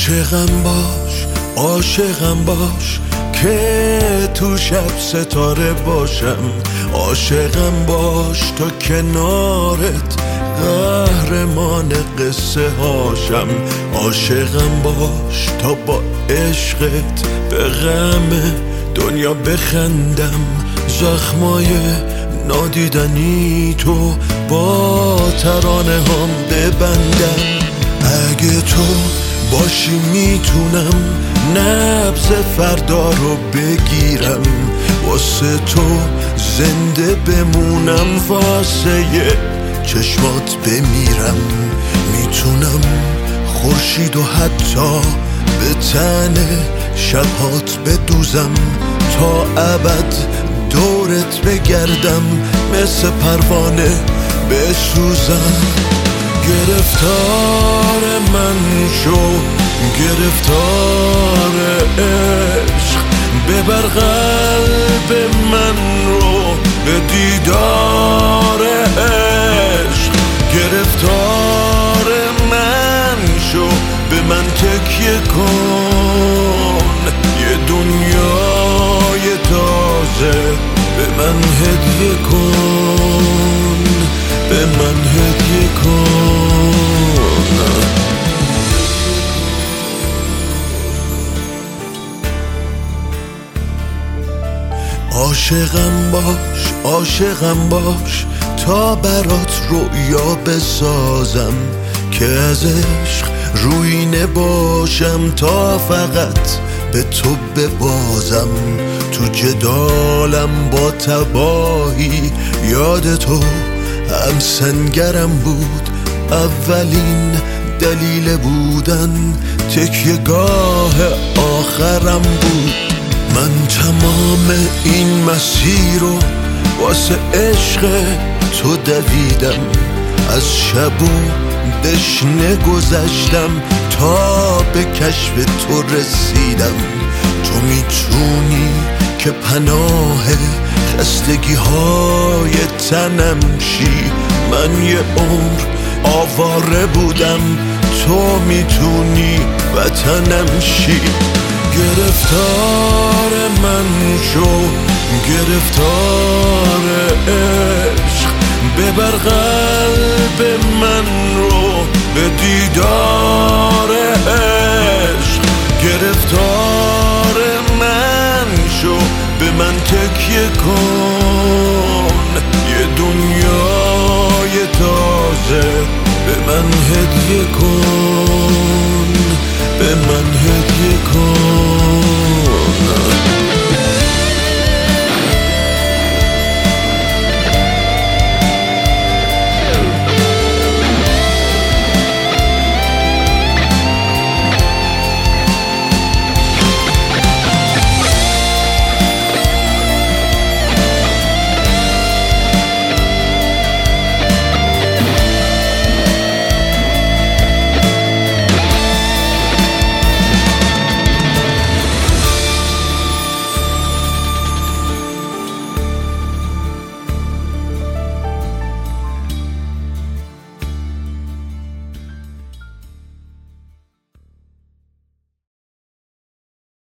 عاشقم باش، عاشقم باش که تو شب ستاره باشم. عاشقم باش تا کنارت قهرمان قصه هاشم. عاشقم باش تا با عشقت به غم دنیا بخندم. زخمای نادیدنی تو با ترانه هم ببندم. اگه تو باشی میتونم نبض فردا رو بگیرم. واسه تو زنده بمونم، واسه چشمات بمیرم. میتونم خورشید و حتی به تن شبهات بدوزم، تا ابد دورت بگردم، مثل پروانه بسوزم. گرفتار من شو، گرفتار عشق، ببر قلب من رو به دیدار عشق. گرفتار من شو، به من تکیه کن، یه دنیای تازه به من هدیه کن، به من هدیه کن. عاشقم باش، عاشقم باش تا برات رویا بسازم، که از عشق روی نباشم، تا فقط به تو ببازم. تو جدالم با تباهی یاد تو هم سنگرم بود، اولین دلیل بودن تکیه‌گاه آخرم بود. من تمام این مسیر رو واسه عشق تو دویدم، از شب و دشنه گذشتم تا به کشف تو رسیدم. تو میتونی که پناه خستگی های تنم شی، من یه عمر آواره بودم، تو میتونی وطنم شی. گرفتار من شو، گرفتار عشق، ببر قلب من رو به دیدار عشق. گرفتار من شو، به من تکیه کن، یه دنیای تازه به من هدیه کن.